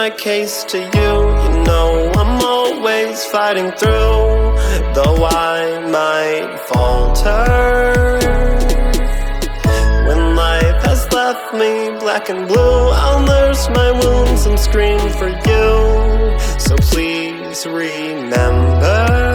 my case to you. You know I'm always fighting through, though I might falter. When life has left me black and blue, I'll nurse my wounds and scream for you. So please remember,